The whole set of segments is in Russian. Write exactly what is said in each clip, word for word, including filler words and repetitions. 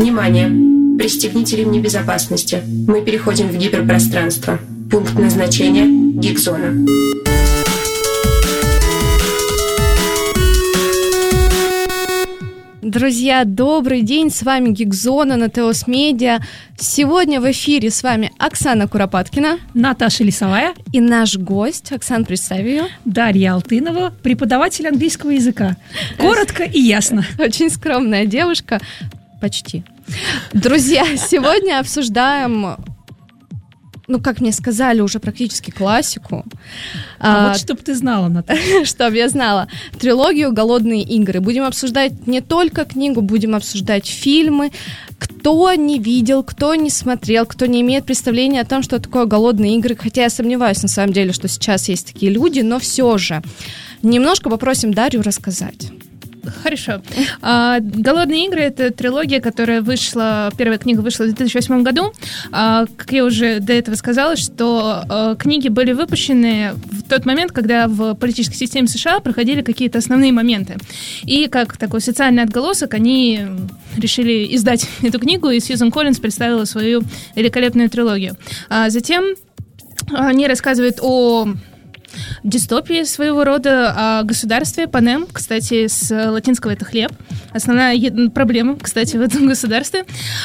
Внимание! Пристегните ремни безопасности. Мы переходим в гиперпространство. Пункт назначения – Гигзона. Друзья, добрый день, с вами Гигзона на Теос Медиа. Сегодня в эфире с вами Оксана Куропаткина, Наташа Лисовая и наш гость, Оксана, представь ее. Дарья Алтынова, преподаватель английского языка. Коротко и ясно. Очень скромная девушка, почти. Друзья, сегодня обсуждаем... Ну, как мне сказали, уже практически классику. А, а вот чтоб ты знала, Наташа. Чтоб я знала. Трилогию «Голодные игры». Будем обсуждать не только книгу, будем обсуждать фильмы. Кто не видел, кто не смотрел, кто не имеет представления о том, что такое «Голодные игры». Хотя я сомневаюсь, на самом деле, что сейчас есть такие люди, но все же. Немножко попросим Дарью рассказать. Хорошо. А, «Голодные игры» — это трилогия, которая вышла, первая книга вышла в две тысячи восьмом году. А, как я уже до этого сказала, что а, книги были выпущены в тот момент, когда в политической системе США проходили какие-то основные моменты. И как такой социальный отголосок они решили издать эту книгу, и Сьюзен Коллинз представила свою великолепную трилогию. А затем они рассказывают о дистопии своего рода, о государстве Панем, кстати, с латинского это хлеб, основная проблема, кстати, в этом государстве.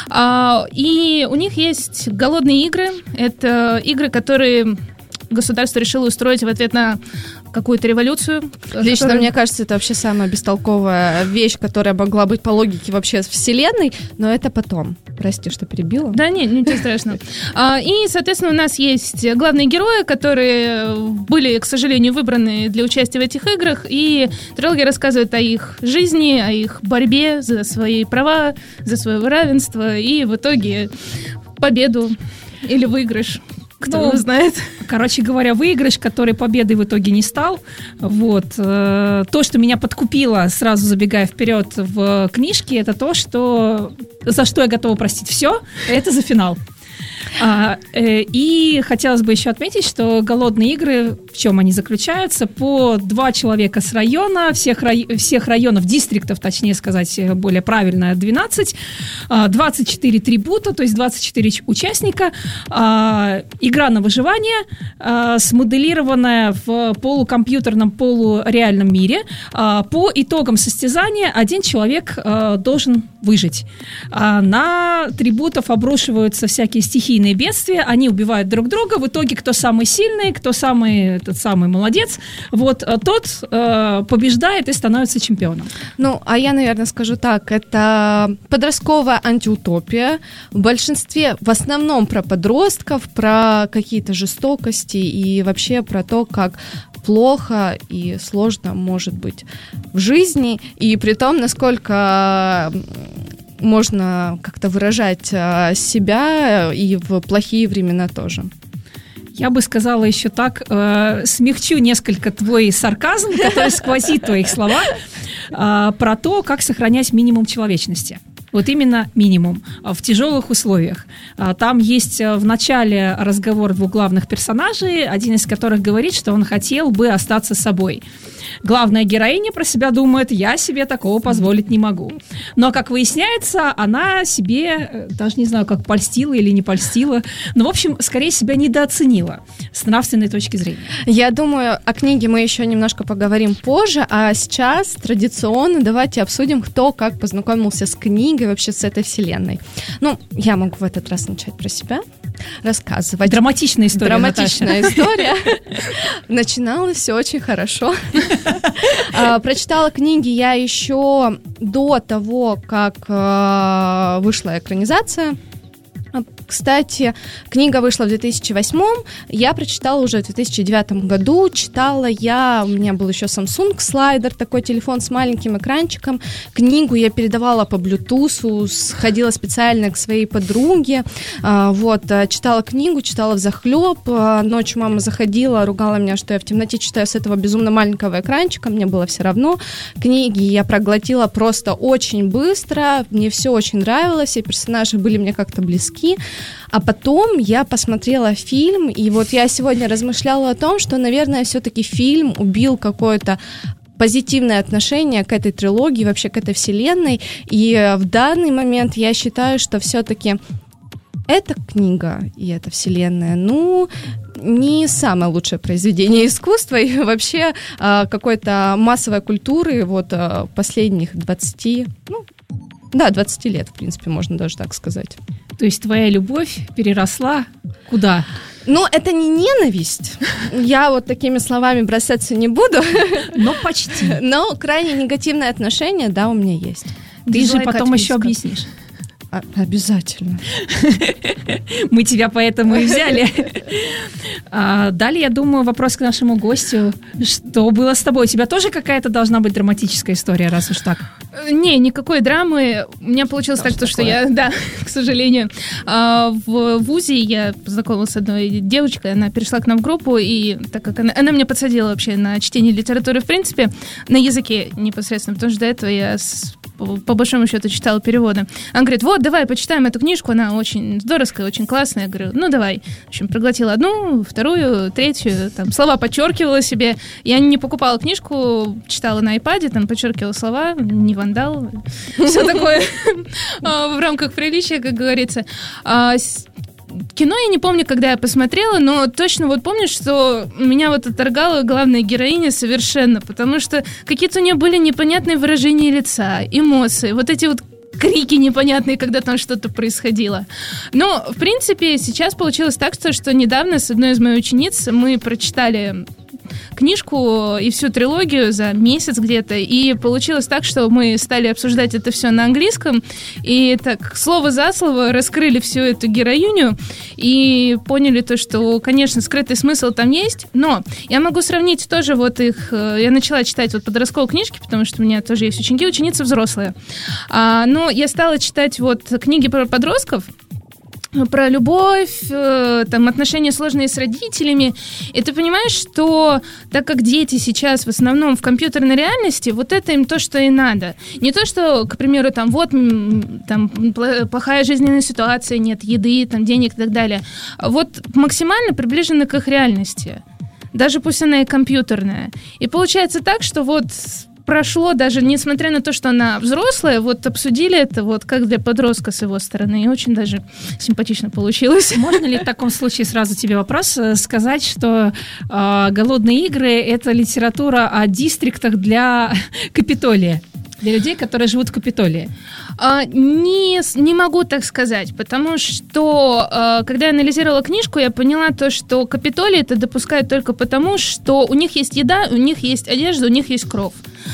И у них есть голодные игры, это игры, которые государство решило устроить в ответ на какую-то революцию. Лично которая... мне кажется, это вообще самая бестолковая вещь, которая могла быть по логике вообще вселенной, но это потом. Прости, что перебила. Да нет, ничего страшного. И, соответственно, у нас есть главные герои, которые были, к сожалению, выбраны для участия в этих играх, и трилогия рассказывает о их жизни, о их борьбе за свои права, за свое равенство, и в итоге победу или выигрыш. Кто ну, знает. Короче говоря, выигрыш, который победой в итоге не стал. Вот. То, что меня подкупило, сразу забегая вперед в книжке, это то, что за что я готова простить все, это за финал. А, э, и хотелось бы еще отметить, что голодные игры, в чем они заключаются, по два человека с района, всех, рай, всех районов, дистриктов, точнее сказать, более правильно, двенадцать, двадцать четыре трибута, то есть двадцать четыре участника, а, игра на выживание, а, смоделированная в полукомпьютерном, полуреальном мире. А, по итогам состязания один человек а, должен выжить. А, на трибутов обрушиваются всякие стихийные бедствия, они убивают друг друга, в итоге кто самый сильный, кто самый, тот самый молодец, вот тот э, побеждает и становится чемпионом. Ну, а я, наверное, скажу так, это подростковая антиутопия, в большинстве, в основном про подростков, про какие-то жестокости и вообще про то, как плохо и сложно может быть в жизни, и при том, насколько можно как-то выражать себя и в плохие времена тоже. Я бы сказала еще так, э, смягчу несколько твой сарказм, который сквозит в твоих словах, э, про то, как сохранять минимум человечности. Вот именно минимум в тяжелых условиях. Там есть в начале разговор двух главных персонажей, один из которых говорит, что он хотел бы остаться собой. Главная героиня про себя думает, я себе такого позволить не могу. Но, как выясняется, она себе, даже не знаю, как польстила или не польстила, но, в общем, скорее себя недооценила с нравственной точки зрения. Я думаю, о книге мы еще немножко поговорим позже, а сейчас традиционно давайте обсудим, кто как познакомился с книгой, вообще с этой вселенной. Ну, я могу в этот раз начать про себя рассказывать. Драматичная история, Драматичная Наташа. история. Начиналось все очень хорошо. Прочитала книги я еще до того, как вышла экранизация. Кстати, книга вышла в две тысячи восьмом, я прочитала уже в две тысячи девятом году, читала я, у меня был еще Samsung слайдер, такой телефон с маленьким экранчиком, книгу я передавала по Bluetooth, сходила специально к своей подруге, вот, читала книгу, читала взахлеб, ночью мама заходила, ругала меня, что я в темноте читаю с этого безумно маленького экранчика, мне было все равно, книги я проглотила просто очень быстро, мне все очень нравилось, все персонажи были мне как-то близки. А потом я посмотрела фильм, и вот я сегодня размышляла о том, что, наверное, все-таки фильм убил какое-то позитивное отношение к этой трилогии, вообще к этой вселенной. И в данный момент я считаю, что все-таки эта книга и эта вселенная, ну, не самое лучшее произведение искусства и вообще какой-то массовой культуры вот последних двадцати, ну, да, двадцати лет, в принципе, можно даже так сказать. То есть твоя любовь переросла куда? Ну, это не ненависть. Я вот такими словами бросаться не буду. Но почти. Но крайне негативное отношение, да, у меня есть. Ты же потом еще объяснишь. А, обязательно. Мы тебя поэтому и взяли. А, далее, я думаю, вопрос к нашему гостю. Что было с тобой? У тебя тоже какая-то должна быть драматическая история, раз уж так? Не, никакой драмы. У меня получилось так, то, что я, да, к сожалению, в вузе я познакомилась с одной девочкой, она перешла к нам в группу, и так как она, она меня подсадила вообще на чтение литературы, в принципе, на языке непосредственно, потому что до этого я с, по большому счету читала переводы. Она говорит, вот, давай почитаем эту книжку, она очень здоровская, очень классная. Я говорю, ну давай. В общем, проглотила одну, вторую, третью, там, слова подчеркивала себе. Я не покупала книжку, читала на айпаде, там, подчеркивала слова, не вандал, все такое в рамках приличия, как говорится. Кино я не помню, когда я посмотрела, но точно вот помню, что меня вот отторгала главная героиня совершенно, потому что какие-то у нее были непонятные выражения лица, эмоции, вот эти вот крики непонятные, когда там что-то происходило. Но, в принципе, сейчас получилось так, что недавно с одной из моих учениц мы прочитали книжку и всю трилогию за месяц где-то, и получилось так, что мы стали обсуждать это все на английском, и так слово за слово раскрыли всю эту героиню и поняли то, что, конечно, скрытый смысл там есть, но я могу сравнить тоже вот их, я начала читать вот подростковые книжки, потому что у меня тоже есть ученики, ученицы взрослые, а, но я стала читать вот книги про подростков, про любовь, там, отношения сложные с родителями, и ты понимаешь, что так как дети сейчас в основном в компьютерной реальности, вот это им то, что и надо. Не то, что, к примеру, там, вот, там, плохая жизненная ситуация, нет еды, там, денег и так далее. Вот максимально приближены к их реальности. Даже пусть она и компьютерная. И получается так, что вот прошло, даже несмотря на то, что она взрослая, вот обсудили это вот как для подростка с его стороны, и очень даже симпатично получилось. Можно ли в таком случае сразу тебе вопрос сказать, что э, «Голодные игры» — это литература о дистриктах для Капитолия, для людей, которые живут в Капитолии? Uh, не, не могу так сказать, потому что, uh, когда я анализировала книжку, я поняла то, что Капитолий это допускают только потому, что у них есть еда, у них есть одежда, у них есть кров.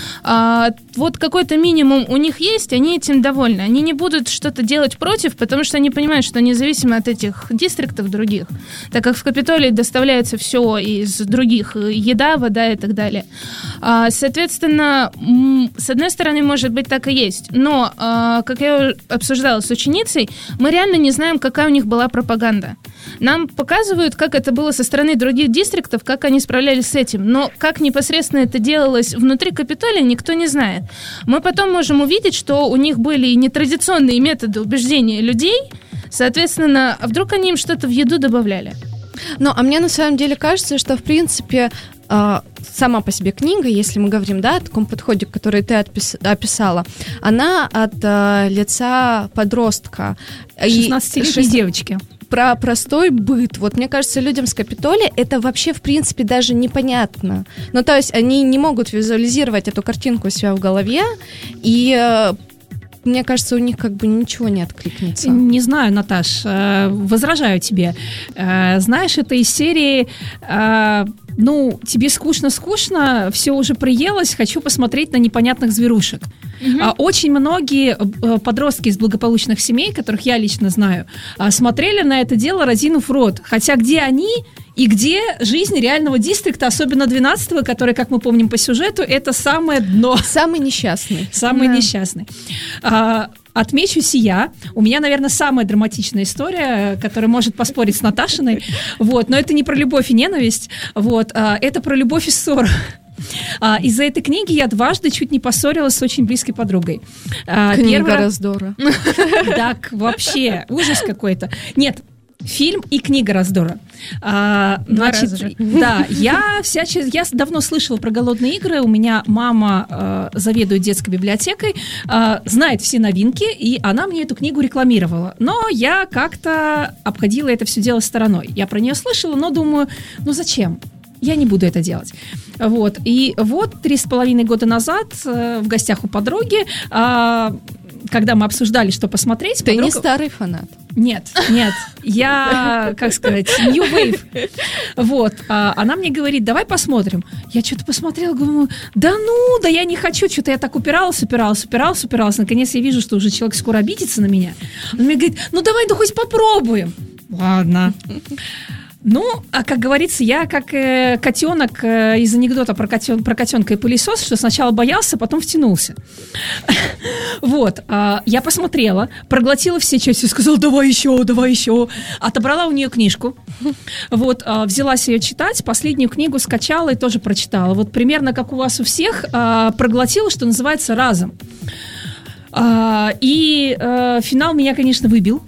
Uh, вот какой-то минимум у них есть, они этим довольны. Они не будут что-то делать против, потому что они понимают, что независимо от этих дистриктов других, так как в Капитолии доставляется все из других, еда, вода и так далее. Uh, соответственно, с одной стороны, может быть, так и есть, но uh, как я обсуждала с ученицей, мы реально не знаем, какая у них была пропаганда. Нам показывают, как это было со стороны других дистриктов, как они справлялись с этим, но как непосредственно это делалось внутри Капитолия, никто не знает. Мы потом можем увидеть, что у них были нетрадиционные методы убеждения людей, соответственно, а вдруг они им что-то в еду добавляли? Ну, а мне на самом деле кажется, что, в принципе, сама по себе книга, если мы говорим, да, о таком подходе, который ты отпис- описала, она от э, лица подростка. шестнадцатилетней шест... девочки. Про простой быт. Вот мне кажется, людям с Капитолия это вообще, в принципе, даже непонятно. Ну, то есть они не могут визуализировать эту картинку у себя в голове, и э, мне кажется, у них как бы ничего не откликнется. Не знаю, Наташ, возражаю тебе. Знаешь, это из серии... Ну, тебе скучно-скучно, все уже приелось, хочу посмотреть на непонятных зверушек. Mm-hmm. Очень многие подростки из благополучных семей, которых я лично знаю, смотрели на это дело, разинув рот. Хотя где они и где жизнь реального дистрикта, особенно двенадцатого, который, как мы помним по сюжету, это самое дно. Самый несчастный. Самый yeah. несчастный. Отмечу сия. У меня, наверное, самая драматичная история, которая может поспорить с Наташиной. Вот. Но это не про любовь и ненависть. Вот. Это про любовь и ссору. Из-за этой книги я дважды чуть не поссорилась с очень близкой подругой. Книга Первый... раздора. Так, вообще, ужас какой-то. Нет, фильм и книга раздора. А, значит, да, я всячески, я давно слышала про голодные игры. У меня мама э, заведует детской библиотекой, э, знает все новинки, и она мне эту книгу рекламировала. Но я как-то обходила это все дело стороной. Я про нее слышала, но думаю, ну зачем? Я не буду это делать. Вот. И вот три с половиной года назад э, в гостях у подруги, э, когда мы обсуждали, что посмотреть... Ты подруга... не старый фанат. Нет, нет, я, как сказать, new wave. Вот, а она мне говорит, давай посмотрим. Я что-то посмотрела, говорю, да ну, да я не хочу, что-то я так упиралась, упиралась, упиралась, упиралась. Наконец я вижу, что уже человек скоро обидится на меня. Он мне говорит, ну давай, ну хоть попробуем. Ладно. Ну, а как говорится, я как э, котенок э, из анекдота про, котен, про котенка и пылесос, что сначала боялся, потом втянулся. Вот, я посмотрела, проглотила все части, сказала, давай еще, давай еще. Отобрала у нее книжку, вот, взялась ее читать, последнюю книгу скачала и тоже прочитала. Вот примерно как у вас у всех, проглотила, что называется, разом. И финал меня, конечно, выбил,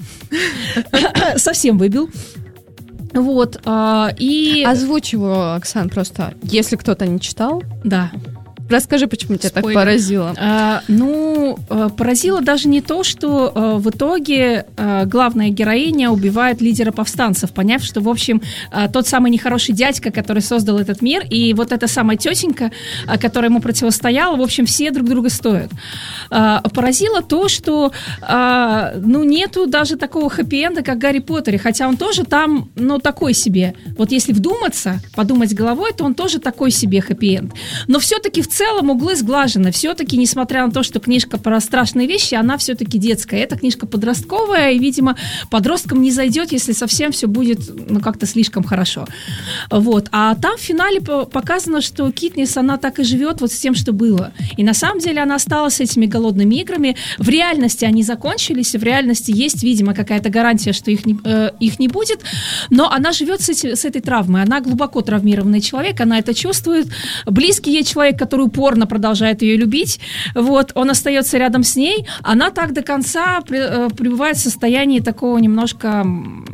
совсем выбил. Вот, а, и... Озвучь его, Оксан, просто, если кто-то не читал. Да. Расскажи, почему тебя Спойлер. так поразило. А, ну, поразило даже не то, что а, в итоге а, главная героиня убивает лидера повстанцев, поняв, что, в общем, а, тот самый нехороший дядька, который создал этот мир, и вот эта самая тетенька, а, которая ему противостояла, в общем, все друг друга стоят. А, поразило то, что, а, ну, нету даже такого хэппи-энда, как в Гарри Поттере, хотя он тоже там, ну, такой себе. Вот если вдуматься, подумать головой, то он тоже такой себе хэппи-энд. Но все-таки в В целом углы сглажены. Все-таки, несмотря на то, что книжка про страшные вещи, она все-таки детская. Эта книжка подростковая, и, видимо, подросткам не зайдет, если совсем все будет, ну, как-то слишком хорошо. Вот. А там в финале показано, что Китнис, она так и живет вот с тем, что было. И на самом деле она осталась с этими голодными играми. В реальности они закончились, и в реальности есть, видимо, какая-то гарантия, что их не, э, их не будет, но она живет с, эти, с этой травмой. Она глубоко травмированный человек, она это чувствует. Близкий ей человек, который упорно продолжает ее любить, вот, он остается рядом с ней, она так до конца пребывает в состоянии такого немножко...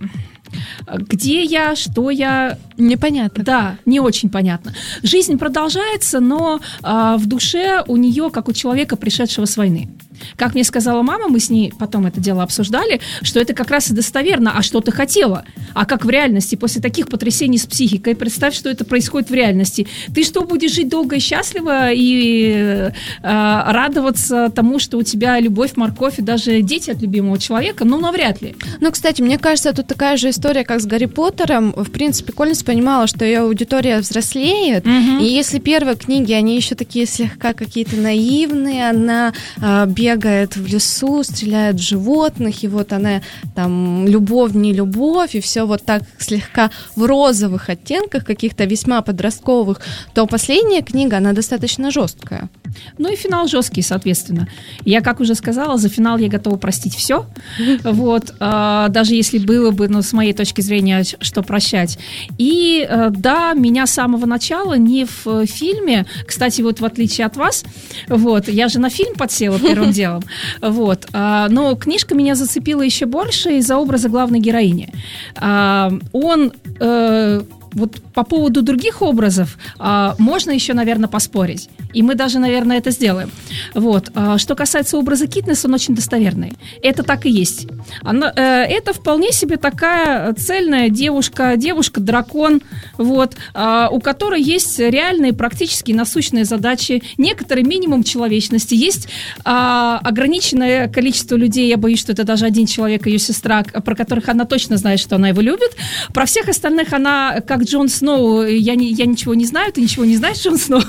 Где я, что я... Непонятно. Да, не очень понятно. Жизнь продолжается, но а, в душе у нее, как у человека, пришедшего с войны. Как мне сказала мама, мы с ней потом это дело обсуждали, что это как раз и достоверно, а что ты хотела? А как в реальности, после таких потрясений с психикой, представь, что это происходит в реальности. Ты что, будешь жить долго и счастливо и э, радоваться тому, что у тебя любовь, морковь и даже дети от любимого человека? Ну, навряд ли. Ну, кстати, мне кажется, тут такая же история, как с Гарри Поттером. В принципе, Коллинз понимала, что ее аудитория взрослеет, mm-hmm. и если первые книги, они еще такие слегка какие-то наивные, она э, бегает в лесу, стреляет в животных, и вот она там любовь, не любовь, и все вот так слегка в розовых оттенках, каких-то весьма подростковых, то последняя книга, она достаточно жесткая. Ну и финал жесткий, соответственно. Я, как уже сказала, за финал я готова простить все. Вот, э, даже если было бы, ну, с моей точки зрения, что прощать. И э, да, меня с самого начала не в фильме, кстати, вот в отличие от вас, вот, я же на фильм подсела первым делом, вот, э, но книжка меня зацепила еще больше из-за образа главной героини. Э, он... Э, Вот по поводу других образов а, можно еще, наверное, поспорить. И мы даже, наверное, это сделаем. Вот. А, что касается образа Китнес, он очень достоверный. Это так и есть. Она, э, это вполне себе такая цельная девушка, девушка-дракон, вот, а, у которой есть реальные, практически насущные задачи, некоторый минимум человечности. Есть а, ограниченное количество людей, я боюсь, что это даже один человек, ее сестра, про которых она точно знает, что она его любит. Про всех остальных она, как Джон Сноу, я, не, я ничего не знаю, ты ничего не знаешь, Джон Сноу.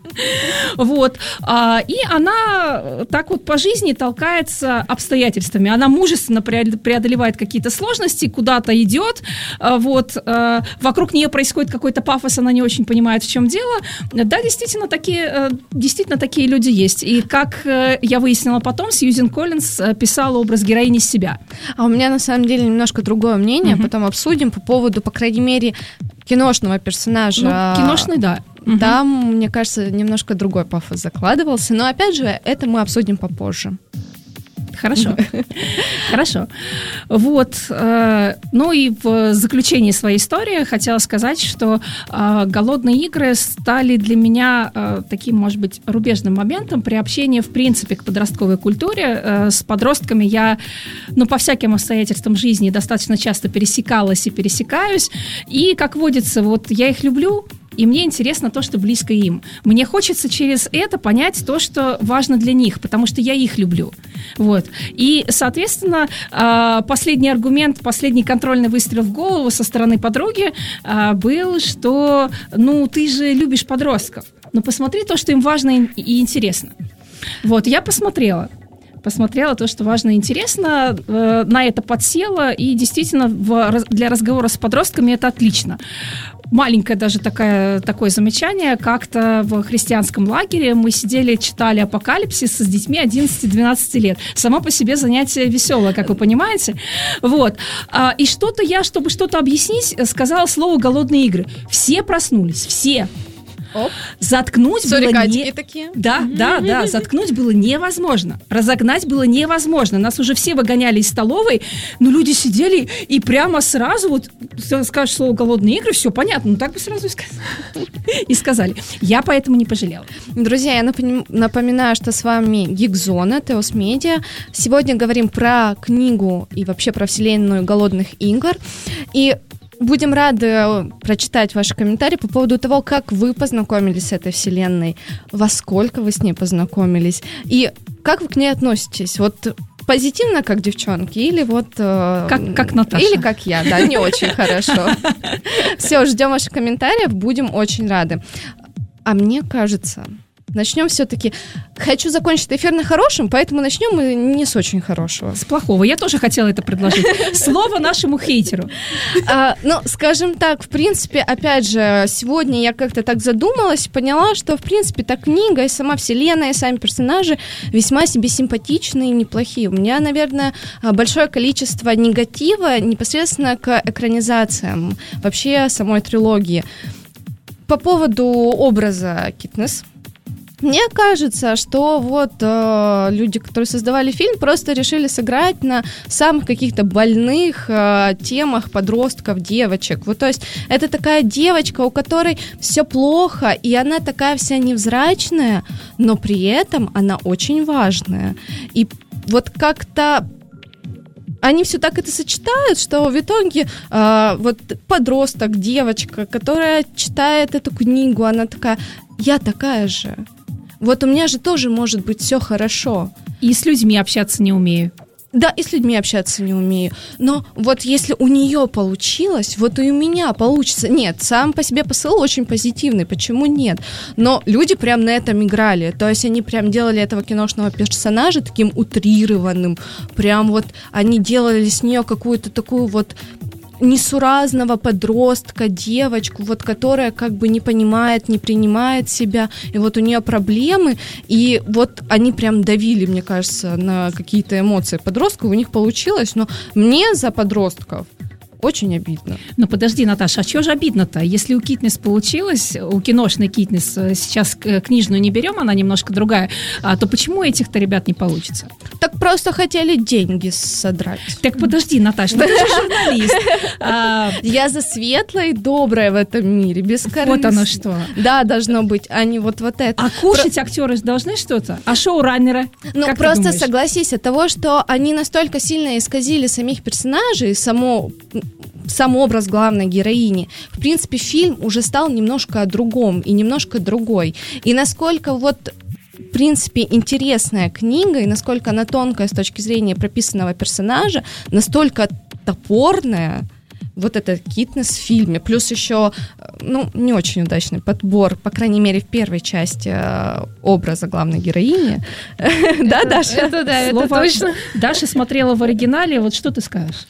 Вот. А, и она так вот по жизни толкается обстоятельствами. Она мужественно преодолевает какие-то сложности, куда-то идет. А, вот. А, вокруг нее происходит какой-то пафос, она не очень понимает, в чем дело. Да, действительно, такие, действительно, такие люди есть. И как я выяснила потом, Сьюзен Коллинз писала образ героини себя. А у меня, на самом деле, немножко другое мнение. Mm-hmm. Потом обсудим по поводу, по крайней мере, киношного персонажа. Ну, киношный, да. Там, угу. мне кажется, немножко другой пафос закладывался. Но, опять же, это мы обсудим попозже. Хорошо. Хорошо. Вот. Ну и в заключении своей истории хотела сказать, что голодные игры стали для меня таким, может быть, рубежным моментом при общении, в принципе, к подростковой культуре. С подростками я, ну, по всяким обстоятельствам жизни достаточно часто пересекалась и пересекаюсь. И, как водится, вот я их люблю, и мне интересно то, что близко им. Мне хочется через это понять то, что важно для них, потому что я их люблю. Вот. И, соответственно, последний аргумент, последний контрольный выстрел в голову со стороны подруги был, что, ну, ты же любишь подростков, но посмотри то, что им важно и интересно. Вот, я посмотрела. Посмотрела то, что важно и интересно, э, на это подсела, и действительно в, для разговора с подростками это отлично. Маленькое даже такое, такое замечание. Как-то в христианском лагере мы сидели, читали «Апокалипсис» с детьми одиннадцати-двенадцати лет. Само по себе занятие веселое, как вы понимаете. Вот. А, и что-то я, чтобы что-то объяснить, сказала слово «голодные игры». Все проснулись, все. Оп. Заткнуть было не... такие. Да, да, да, заткнуть было невозможно. Разогнать было невозможно. Нас уже все выгоняли из столовой, но люди сидели и прямо сразу, вот, скажешь слово «голодные игры», все понятно, ну так бы сразу и сказали. И сказали. Я поэтому не пожалела. Друзья, я напоминаю, что с вами Гикзона, Теос Медиа. Сегодня говорим про книгу и вообще про вселенную голодных игр. И будем рады прочитать ваши комментарии по поводу того, как вы познакомились с этой вселенной, во сколько вы с ней познакомились, и как вы к ней относитесь. Вот позитивно, как девчонки, или вот... Э, как, как Наташа. Или как я, да, не очень хорошо. Все, ждем ваших комментариев, будем очень рады. А мне кажется... Начнем все-таки... Хочу закончить эфир на хорошем, поэтому начнем мы не с очень хорошего. С плохого. Я тоже хотела это предложить. Слово нашему хейтеру. А, ну, скажем так, в принципе, опять же, сегодня я как-то так задумалась, поняла, что, в принципе, та книга и сама вселенная, и сами персонажи весьма себе симпатичные и неплохие. У меня, наверное, большое количество негатива непосредственно к экранизациям вообще самой трилогии. По поводу образа Китнес. Мне кажется, что вот э, люди, которые создавали фильм, просто решили сыграть на самых каких-то больных э, темах подростков, девочек. Вот, то есть это такая девочка, у которой все плохо, и она такая вся невзрачная, но при этом она очень важная. И вот как-то они все так это сочетают, что в итоге э, вот подросток, девочка, которая читает эту книгу, она такая: я такая же. Вот у меня же тоже может быть все хорошо. И с людьми общаться не умею. Да, и с людьми общаться не умею. Но вот если у нее получилось, вот и у меня получится. Нет, сам по себе посыл очень позитивный, почему нет? Но люди прям на этом играли. То есть они прям делали этого киношного персонажа таким утрированным. Прям вот они делали с нее какую-то такую вот несуразного подростка, девочку, вот, которая как бы не понимает, не принимает себя, и вот у нее проблемы, и вот они прям давили, мне кажется, на какие-то эмоции подростков, у них получилось, но мне за подростков очень обидно. Ну подожди, Наташа, а чего же обидно-то? Если у Китнес получилось, у киношной Китнес, сейчас книжную не берем, она немножко другая, а, то почему у этих-то ребят не получится? Так просто хотели деньги содрать. Так подожди, Наташа, ты же журналист. Я за светлое и доброе в этом мире, без корысти. Вот оно что. Да, должно быть, а не вот вот это. А кушать актеры должны что-то? А шоураннеры? Ну просто согласись, от того, что они настолько сильно исказили самих персонажей, само... сам образ главной героини. В принципе, фильм уже стал немножко о другом и немножко другой. И насколько вот, в принципе, интересная книга, и насколько она тонкая с точки зрения прописанного персонажа, настолько топорная, вот эта Китнес в фильме, плюс еще, ну, не очень удачный подбор, по крайней мере, в первой части образа главной героини. Да, Даша? Это да, это точно. Даша смотрела в оригинале, вот что ты скажешь?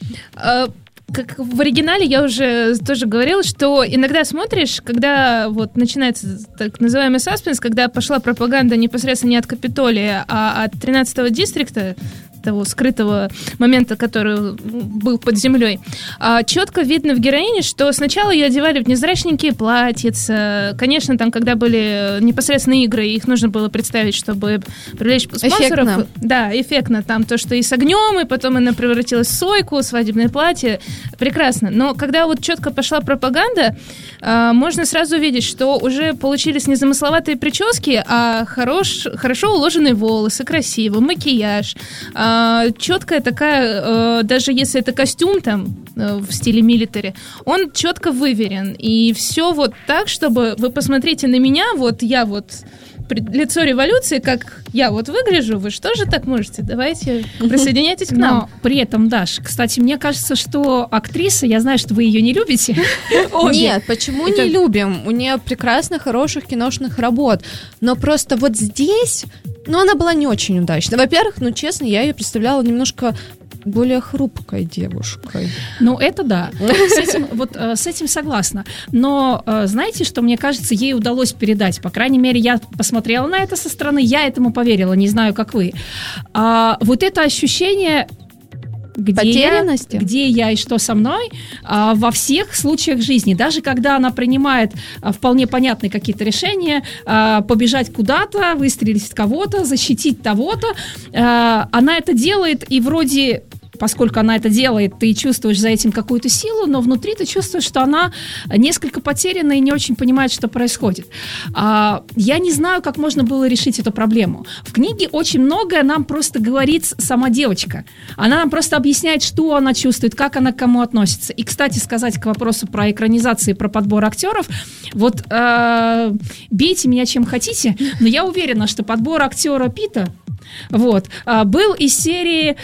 Как в оригинале я уже тоже говорила, что иногда смотришь, когда вот начинается так называемый саспенс, когда пошла пропаганда непосредственно не от Капитолия, а от тринадцатого дистрикта, того скрытого момента, который был под землей. А четко видно в героине, что сначала ее одевали в невзрачненькие платьица. Конечно, там, когда были непосредственно игры, их нужно было представить, чтобы привлечь спонсоров. Эффектно. Да, эффектно. Там то, что и с огнем, и потом она превратилась в сойку, свадебное платье. Прекрасно. Но когда вот четко пошла пропаганда, можно сразу увидеть, что уже получились не замысловатые прически, а хорош, хорошо уложенные волосы, красиво, макияж. Четкая такая, даже если это костюм там в стиле милитари, он четко выверен. И все вот так, чтобы вы посмотрите на меня, вот я вот лицо революции, как я вот выгляжу, вы что же так можете? Давайте присоединяйтесь к нам. Но при этом, Даш, кстати, мне кажется, что актриса, я знаю, что вы ее не любите. Нет, почему не любим? У нее прекрасно хороших киношных работ. Но просто вот здесь, ну, она была не очень удачна. Во-первых, ну, честно, я ее представляла немножко более хрупкой девушкой. Ну, это да. С этим, вот, э, с этим согласна. Но э, знаете, что, мне кажется, ей удалось передать? По крайней мере, я посмотрела на это со стороны, я этому поверила, не знаю, как вы. А, вот это ощущение... Где я, где я и что со мной, а, во всех случаях жизни. Даже когда она принимает а, вполне понятные какие-то решения, а, побежать куда-то, выстрелить в кого-то, защитить того-то, а, она это делает, и вроде... Поскольку она это делает, ты чувствуешь за этим какую-то силу, но внутри ты чувствуешь, что она несколько потеряна и не очень понимает, что происходит. А, я не знаю, как можно было решить эту проблему. В книге очень многое нам просто говорит сама девочка. Она нам просто объясняет, что она чувствует, как она к кому относится. И, кстати, сказать к вопросу про экранизации, про подбор актеров, вот э, бейте меня чем хотите, но я уверена, что подбор актера Пита вот, был из серии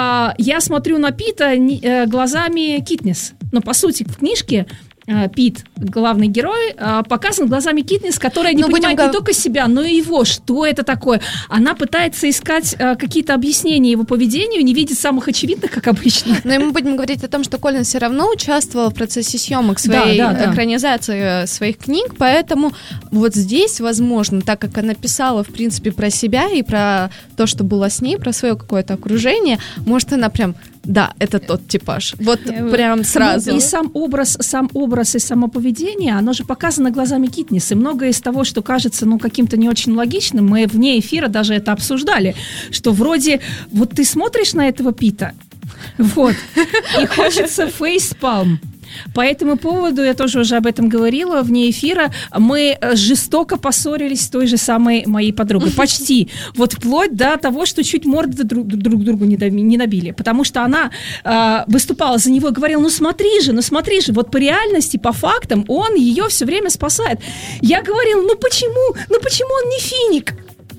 «Я смотрю на Пита глазами Китнис». Но, по сути, в книжке Пит, главный герой, показан глазами Китнис, которая не но понимает будем... не только себя, но и его, что это такое. Она пытается искать какие-то объяснения его поведению, не видит самых очевидных, как обычно. Но и мы будем говорить о том, что Колин все равно участвовал в процессе съемок своей да, да, экранизации да. своих книг, поэтому вот здесь, возможно, так как она писала, в принципе, про себя и про то, что было с ней, про свое какое-то окружение, может, она прям... Да, это тот типаж. Вот Я прям сразу. Ну, и сам образ, сам образ и само поведение, оно же показано глазами Китнис. И многое из того, что кажется, ну, каким-то не очень логичным, мы вне эфира даже это обсуждали, что вроде вот ты смотришь на этого Пита, вот, и хочется фейспалм. По этому поводу, я тоже уже об этом говорила вне эфира, мы жестоко поссорились с той же самой моей подругой. Почти. Вот вплоть до того, что чуть морды друг, друг другу не, доби, не набили. Потому что она э, выступала за него и говорила, ну смотри же, ну смотри же, вот по реальности, по фактам он ее все время спасает. Я говорила, ну почему, ну почему он не финик?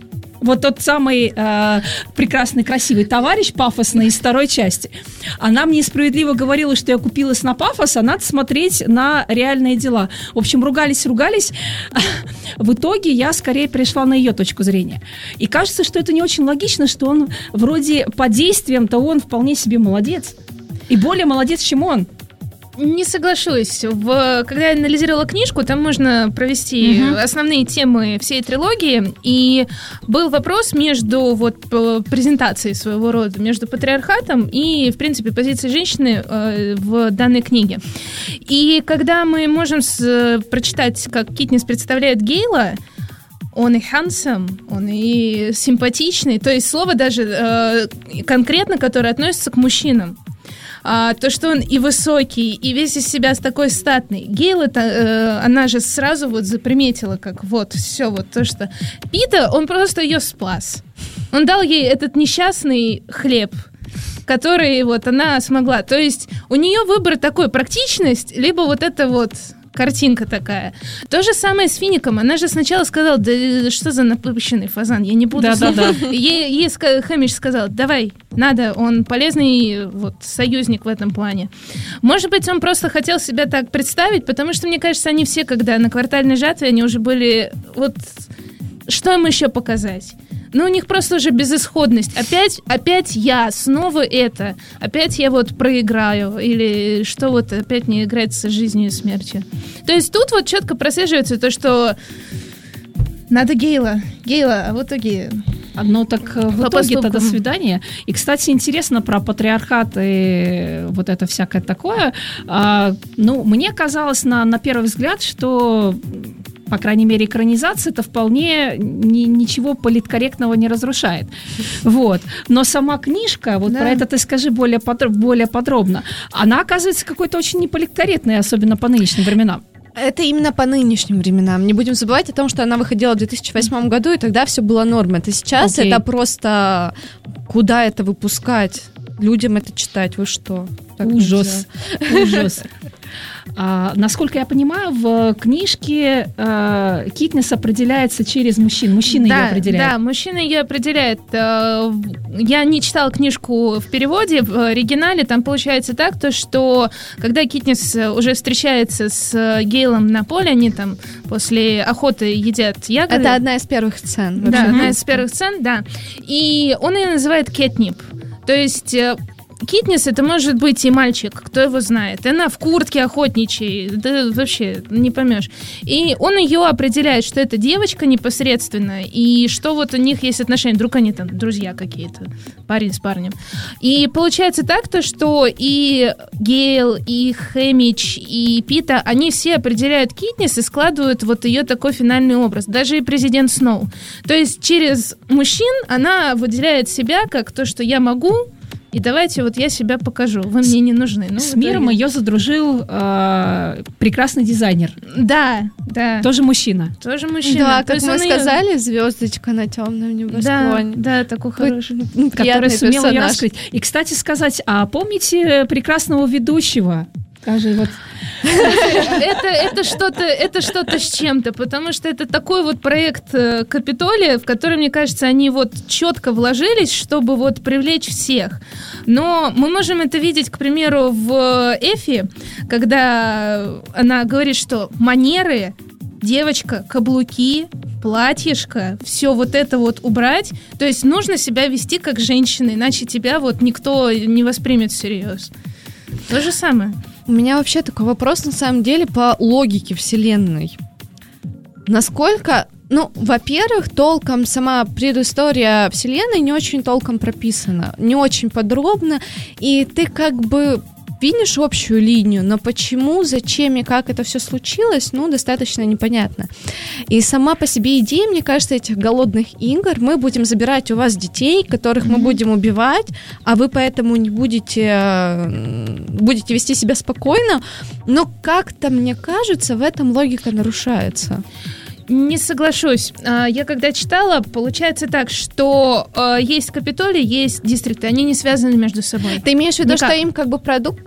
Вот тот самый э, прекрасный, красивый товарищ, пафосный из второй части. Она мне справедливо говорила, что я купилась на пафос, а надо смотреть на реальные дела. В общем, ругались-ругались. В итоге я скорее пришла на ее точку зрения. И кажется, что это не очень логично, что он вроде по действиям-то он вполне себе молодец. И более молодец, чем он. Не соглашусь. В, когда я анализировала книжку, там можно провести uh-huh. основные темы всей трилогии. И был вопрос между вот, презентацией своего рода, между патриархатом и, в принципе, позицией женщины э, в данной книге. И когда мы можем с, прочитать, как Китнис представляет Гейла, он и handsome, он и симпатичный. То есть слово даже э, конкретно, которое относится к мужчинам. А, то, что он и высокий, и весь из себя с такой статный. Гейл, это, э, она же сразу вот заприметила, как вот все, вот то, что... Пита, он просто ее спас. Он дал ей этот несчастный хлеб, который вот она смогла. То есть у нее выбор такой, практичность, либо вот это вот... Картинка такая. То же самое с фиником. Она же сначала сказала, да что за напыщенный фазан, я не буду... Да, да, да. Ей, ей Хэмиш сказал, давай, надо, он полезный вот, союзник в этом плане. Может быть, он просто хотел себя так представить, потому что, мне кажется, они все, когда на квартальной жатве, они уже были... Вот что им еще показать? Ну, у них просто уже безысходность. Опять, опять я, снова это. Опять я вот проиграю. Или что вот опять не играть с жизнью и смертью. То есть тут вот четко прослеживается то, что надо Гейла. Гейла, а в итоге Ну, так в По итоге-то поступкам. до свидания. И, кстати, интересно про патриархат и вот это всякое такое. А, ну, мне казалось на, на первый взгляд, что, по крайней мере, экранизация это вполне ни, ничего политкорректного не разрушает. Вот. Но сама книжка, вот Да. про это ты скажи более, подро- более подробно, она оказывается какой-то очень неполиткорректной, особенно по нынешним временам. Это именно по нынешним временам. Не будем забывать о том, что она выходила в две тысячи восьмом году, и тогда все было нормой. Это сейчас Окей. это просто куда это выпускать? Людям это читать, вы что? Так Ужас. нельзя. Ужас. А, насколько я понимаю, в книжке а, Китнес определяется через мужчин. Мужчина да, ее определяет. Да, мужчина ее определяет. Э, Я не читала книжку в переводе, в оригинале там получается так, то, что когда Китнес уже встречается с Гейлом на поле, они там после охоты едят ягоды. Это одна из первых сцен. Да, вообще. одна из первых сцен, да. И он ее называет кетнип. То есть э, Китнес это может быть и мальчик, кто его знает. Она в куртке охотничьей, да вообще не поймешь. И он ее определяет, что это девочка непосредственно, и что вот у них есть отношения. Вдруг они там друзья какие-то, парень с парнем. И получается так, то, что и Гейл, и Хэмич, и Пита, они все определяют Китнес и складывают вот ее такой финальный образ. Даже и президент Сноу. То есть через мужчин она выделяет себя как то, что я могу, и давайте вот я себя покажу. Вы мне не нужны. Ну, С в итоге- миром ее задружил э, прекрасный дизайнер. Да, да. Тоже мужчина. Тоже мужчина. Да, То как есть мы он её- сказали, звездочка на темном Да, небосклоне. да, такой хороший. Ну, Который приятный сумел ее персонаж. раскрыть. И, кстати сказать, а помните прекрасного ведущего? Скажи, вот Это, это что-то, это что-то с чем-то, потому что это такой вот проект э, Капитолия, в который, мне кажется, они вот четко вложились, чтобы вот привлечь всех. Но мы можем это видеть, к примеру, в Эфи, когда она говорит, что манеры, девочка, каблуки, платьишко, все вот это вот убрать. То есть нужно себя вести как женщина, иначе тебя вот никто не воспримет всерьез. То же самое. У меня вообще такой вопрос, на самом деле, по логике вселенной. Насколько... Ну, во-первых, толком сама предыстория вселенной не очень толком прописана, не очень подробно, и ты как бы видишь общую линию, но почему, зачем и как это все случилось, ну, достаточно непонятно. И сама по себе идея, мне кажется, этих голодных игр, мы будем забирать у вас детей, которых mm-hmm. мы будем убивать, а вы поэтому не будете, будете вести себя спокойно, но как-то, мне кажется, в этом логика нарушается. Не соглашусь. Я когда читала, получается так, что есть Капитолий, есть дистрикты, они не связаны между собой. Ты имеешь в виду, Никак. что им как бы продукт?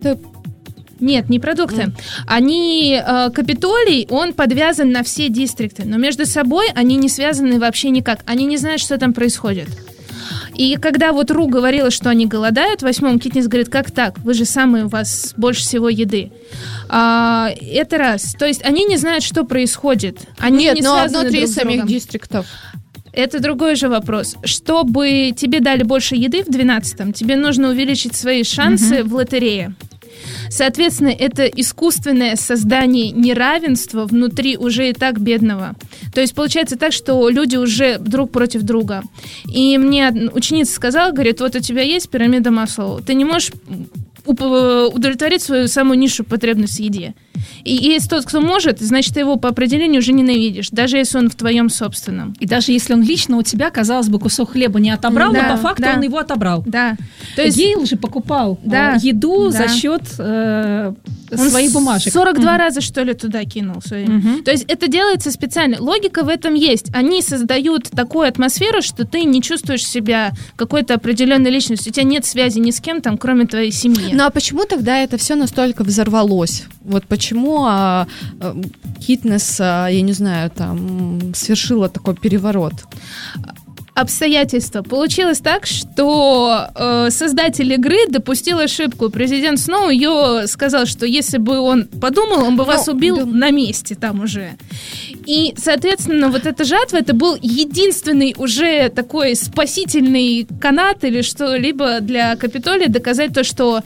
Нет, не продукты. Mm. Они, э, Капитолий, он подвязан на все дистрикты, но между собой они не связаны вообще никак. Они не знают, что там происходит. И когда вот Ру говорила, что они голодают, в восьмом Китнес говорит, как так? Вы же самые, у вас больше всего еды. А, это раз. То есть они не знают, что происходит. Они Нет, не но связаны внутри друг с самих другом. дистриктов. Это другой же вопрос. Чтобы тебе дали больше еды в двенадцатом, тебе нужно увеличить свои шансы mm-hmm. в лотерее. Соответственно, это искусственное создание неравенства внутри уже и так бедного. То есть получается так, что люди уже друг против друга. И мне ученица сказала, говорит, вот у тебя есть пирамида Маслоу, ты не можешь удовлетворить свою самую низшую потребность в еде. И если тот, кто может, значит, ты его по определению уже ненавидишь, даже если он в твоем собственном. И даже если он лично у тебя, казалось бы, кусок хлеба не отобрал, Да, но по факту да. он его отобрал. Да. То есть Гейл же покупал Да, э, еду да. за счет э, он своих бумажек. сорок два Мгм. раза, что ли, туда кинул в свое время. Мгм. То есть это делается специально. Логика в этом есть. Они создают такую атмосферу, что ты не чувствуешь себя какой-то определенной личностью. У тебя нет связи ни с кем там, кроме твоей семьи. Ну а почему тогда это все настолько взорвалось? Вот почему а, а, Китнес, а, я не знаю, там совершила такой переворот? Обстоятельства. Получилось так, что э, создатель игры допустил ошибку. Президент Сноу ее сказал, что если бы он подумал, он бы вас Ну, убил да. на месте там уже. И, соответственно, вот эта жатва, это был единственный уже такой спасительный канат или что-либо для Капитолия доказать то, что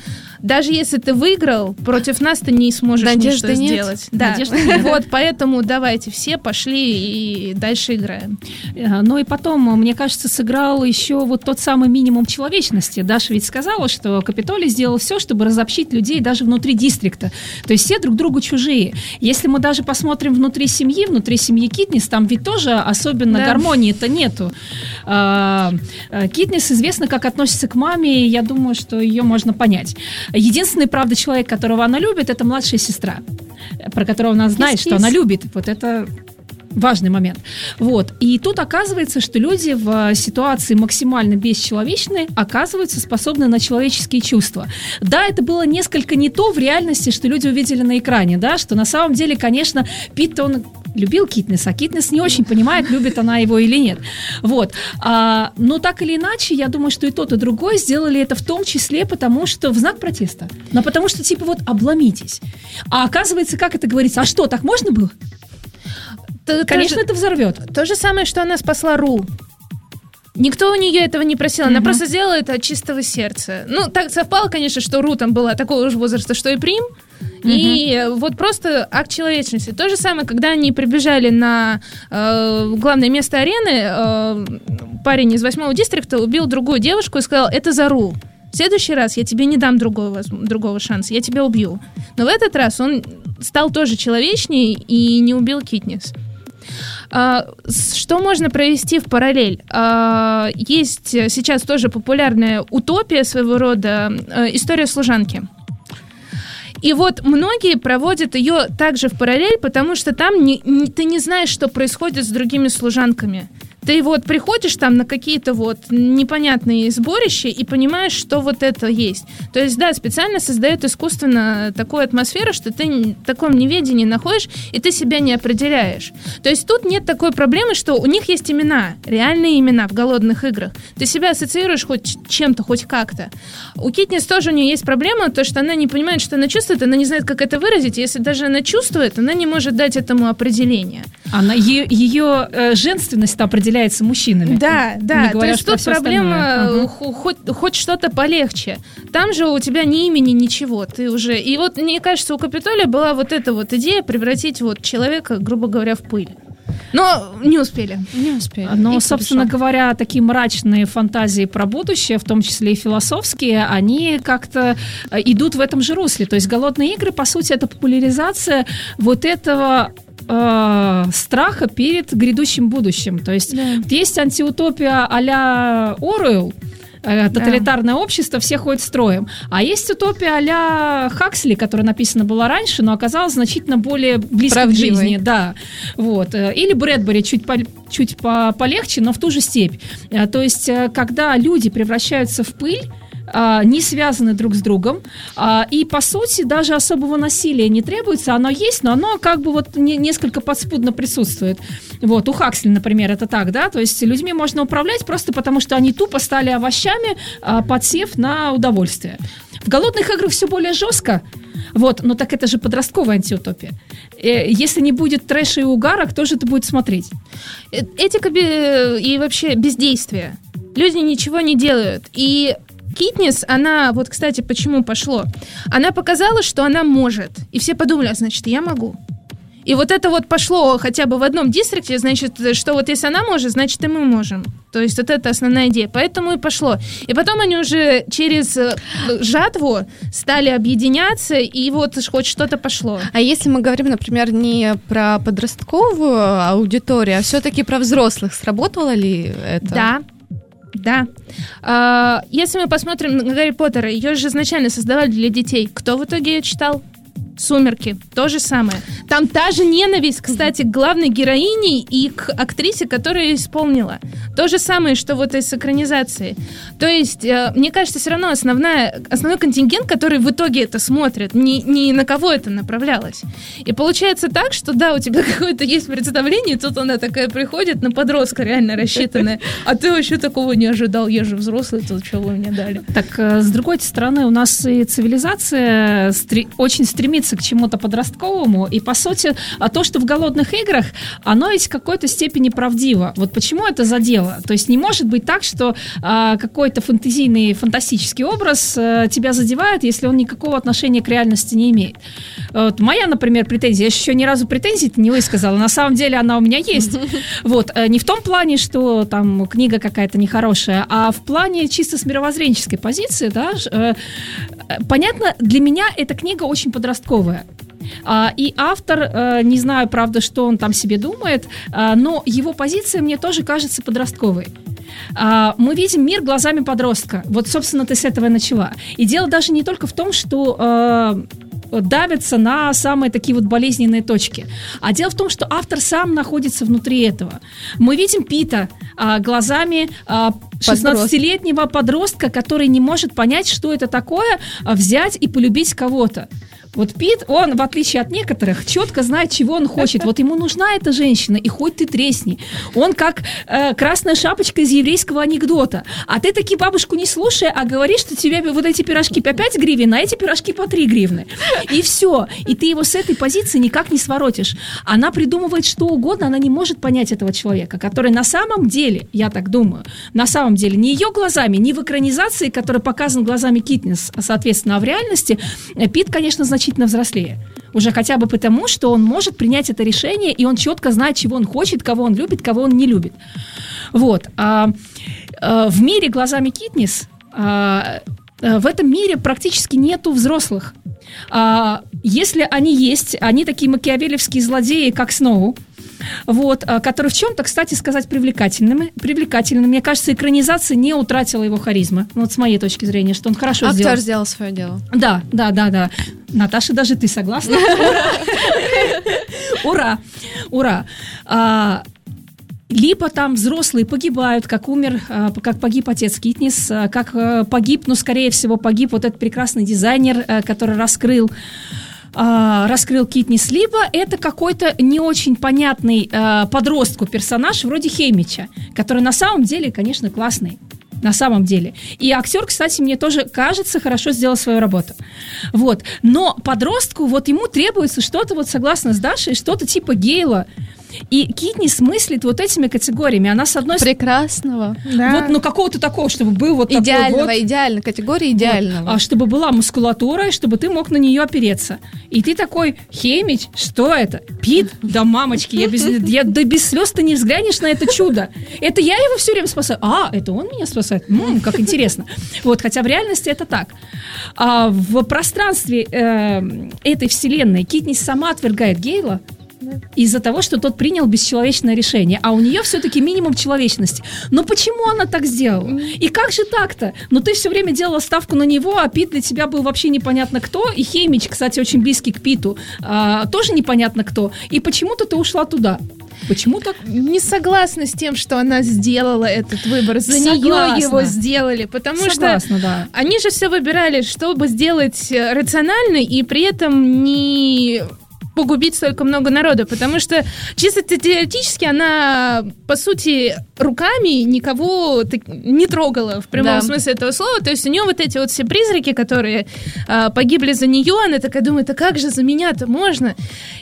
даже если ты выиграл, против нас ты не сможешь Надежды ничего нет. сделать. Да. Надежды нет. Вот, поэтому давайте все пошли и дальше играем. Ну и потом, мне кажется, сыграл еще вот тот самый минимум человечности. Даша ведь сказала, что Капитолий сделал все, чтобы разобщить людей даже внутри дистрикта. То есть все друг другу чужие. Если мы даже посмотрим внутри семьи, внутри семьи Китнис, там ведь тоже особенно да. гармонии-то нету. Китнис известно, как относится к маме, и я думаю, что ее можно понять. Единственный, правда, человек, которого она любит, это младшая сестра, про которого она знает, Кис-кис. что она любит. Вот это важный момент. Вот. И тут оказывается, что люди в ситуации максимально бесчеловечной оказываются способны на человеческие чувства. Да, это было несколько не то в реальности, что люди увидели на экране, да, что на самом деле, конечно, Пит, он любил Китнис, а Китнис не очень понимает, любит она его или нет. Вот. А, но так или иначе, я думаю, что и тот, и другой сделали это в том числе потому, что в знак протеста. Но потому что, типа, вот, обломитесь. А оказывается, как это говорится, а что, так можно было? То, Конечно, то, это взорвет. то же самое, что она спасла Ру. Никто у нее этого не просил, она mm-hmm. просто сделала это от чистого сердца. Ну, так совпало, конечно, что Ру там была такого же возраста, что и Прим. Mm-hmm. И вот просто акт человечности. То же самое, когда они прибежали на э, главное место арены, э, парень из восьмого дистрикта убил другую девушку и сказал, это за Ру. В следующий раз я тебе не дам другого, другого шанса, я тебя убью. Но в этот раз он стал тоже человечнее и не убил Китнис. Что можно провести в параллель? Есть сейчас тоже популярная утопия своего рода, история служанки. И вот многие проводят ее также в параллель, потому что там не, не, ты не знаешь, что происходит с другими служанками. Ты вот приходишь там на какие-то вот непонятные сборища и понимаешь, что вот это есть. То есть, да, специально создают искусственно такую атмосферу, что ты в таком неведении находишь, и ты себя не определяешь. То есть тут нет такой проблемы, что у них есть имена, реальные имена в голодных играх. Ты себя ассоциируешь хоть чем-то, хоть как-то. У Китнис тоже у нее есть проблема, то, что она не понимает, что она чувствует, она не знает, как это выразить. Если даже она чувствует, она не может дать этому определение. Она, ее, ее э, женственность определяется мужчинами. Да, да, говоря, то есть тут проблема ага. хоть, хоть что-то полегче. Там же у тебя ни имени, ничего. Ты уже... И вот, мне кажется, у Капитолия была вот эта вот идея превратить вот человека, грубо говоря, в пыль. Но не успели. Не успели. Но, и собственно хорошо. говоря, такие мрачные фантазии про будущее, в том числе и философские, они как-то идут в этом же русле. То есть «Голодные игры», по сути, это популяризация вот этого э, страха перед грядущим будущим. То есть да. есть антиутопия а-ля Оруэлл, тоталитарное да. общество, все ходят строем. А есть утопия а-ля Хаксли, которая написана была раньше, но оказалась значительно более близкой к жизни. Да. Вот. Или Брэдбери чуть, по, чуть по, полегче, но в ту же степь. То есть, когда люди превращаются в пыль, не связаны друг с другом, и, по сути, даже особого насилия не требуется, оно есть, но оно как бы вот несколько подспудно присутствует. Вот, у Хаксли, например, это так, да, то есть людьми можно управлять просто потому, что они тупо стали овощами, подсев на удовольствие. В «Голодных играх» все более жестко, вот, но так это же подростковая антиутопия. Если не будет трэша и угара, кто же это будет смотреть? Этика и вообще бездействие. Люди ничего не делают, и Китнис, она, вот, кстати, почему пошло? Она показала, что она может. И все подумали, а значит, я могу. И вот это вот пошло хотя бы в одном дистрикте, значит, что вот если она может, значит, и мы можем. То есть вот это основная идея. Поэтому и пошло. И потом они уже через жатву стали объединяться, и вот хоть что-то пошло. А если мы говорим, например, не про подростковую аудиторию, а все-таки про взрослых, сработало ли это? Да. Да. А, если мы посмотрим на Гарри Поттера, ее же изначально создавали для детей. Кто в итоге ее читал? «Сумерки». То же самое. Там та же ненависть, кстати, к главной героине и к актрисе, которая ее исполнила. То же самое, что вот из экранизации. То есть, э, мне кажется, все равно основная, основной контингент, который в итоге это смотрит, ни, ни на кого это направлялось. И получается так, что да, у тебя какое-то есть представление, и тут она такая приходит на подростка реально рассчитанная, а ты вообще такого не ожидал, я же взрослый, тут что вы мне дали. Так, с другой стороны, у нас и цивилизация стри- очень стремится стремится к чему-то подростковому, и, по сути, то, что в «Голодных играх», оно ведь в какой-то степени правдиво. Вот почему это задело? То есть не может быть так, что а, какой-то фантазийный, фантастический образ а, тебя задевает, если он никакого отношения к реальности не имеет. Вот моя, например, претензия, я еще ни разу претензий не высказала, на самом деле она у меня есть. Вот, не в том плане, что там книга какая-то нехорошая, а в плане чисто с мировоззренческой позиции, да, понятно, для меня эта книга очень подростковая. И автор, не знаю, правда, что он там себе думает, но его позиция мне тоже кажется подростковой. Мы видим мир глазами подростка. Вот, собственно, ты с этого и начала. И дело даже не только в том, что давятся на самые такие вот болезненные точки. А дело в том, что автор сам находится внутри этого. Мы видим Пита а, глазами а, шестнадцатилетнего подростка, который не может понять, что это такое, а, взять и полюбить кого-то. Вот Пит, он, в отличие от некоторых, четко знает, чего он хочет. Вот ему нужна эта женщина, и хоть ты тресни. Он как э, красная шапочка из еврейского анекдота. А ты таки бабушку не слушай, а говоришь, что тебе вот эти пирожки по пять гривен, а эти пирожки по три гривны. И все. И ты его с этой позиции никак не своротишь. Она придумывает что угодно, она не может понять этого человека, который на самом деле, я так думаю, на самом деле не ее глазами, не в экранизации, которая показана глазами Китнис, соответственно, а в реальности, Пит, конечно, значительно значительно взрослее. Уже хотя бы потому, что он может принять это решение, и он четко знает, чего он хочет, кого он любит, кого он не любит. Вот. А, а, в мире глазами Китнис, а, а, в этом мире практически нету взрослых. А, если они есть, они такие макиавелевские злодеи, как Сноу, вот, который в чем-то, кстати сказать, привлекательным. привлекательным. Мне кажется, экранизация не утратила его харизмы. Ну, вот с моей точки зрения, что он хорошо Актер сделал. Актер сделал свое дело. Да, да, да, да. Наташа, даже ты согласна? Ура! Ура! Либо там взрослые погибают, как умер, как погиб отец Китнис, как погиб, ну, скорее всего, погиб вот этот прекрасный дизайнер, который раскрыл раскрыл Китнис, либо это какой-то не очень понятный э, подростку персонаж вроде Хеймича, который на самом деле, конечно, классный. На самом деле. И актер, кстати, мне тоже кажется, хорошо сделал свою работу. Вот. Но подростку, вот ему требуется что-то, вот согласно с Дашей, что-то типа Гейла. И Китнис мыслит вот этими категориями. Она с одной стороны... Прекрасного. Да. Вот, ну, какого-то такого, чтобы был вот идеального, такой вот... идеальной категории идеального. Вот. А чтобы была мускулатура, и чтобы ты мог на нее опереться. И ты такой, Хеймич, что это? Пит? Да, мамочки, я без, я, да без слез ты не взглянешь на это чудо. Это я его все время спасаю. А, это он меня спасает? М-м, как интересно. Вот, хотя в реальности это так. А в пространстве э, этой вселенной Китнис сама отвергает Гейла, из-за того, что тот принял бесчеловечное решение, а у нее все-таки минимум человечности. Но почему она так сделала? И как же так-то? Ну, ты все время делала ставку на него, а Пит для тебя был вообще непонятно кто, и Хеймич, кстати, очень близкий к Питу, а, тоже непонятно кто, и почему-то ты ушла туда. Почему так? Не согласна с тем, что она сделала этот выбор. За согласна. Нее его сделали. Потому согласна, что да. они же все выбирали, чтобы сделать рационально и при этом не... погубить столько много народа, потому что чисто теоретически она, по сути, руками никого не трогала в прямом да. смысле этого слова, то есть у нее вот эти вот все призраки, которые а, погибли за нее, она такая думает, а как же за меня-то можно?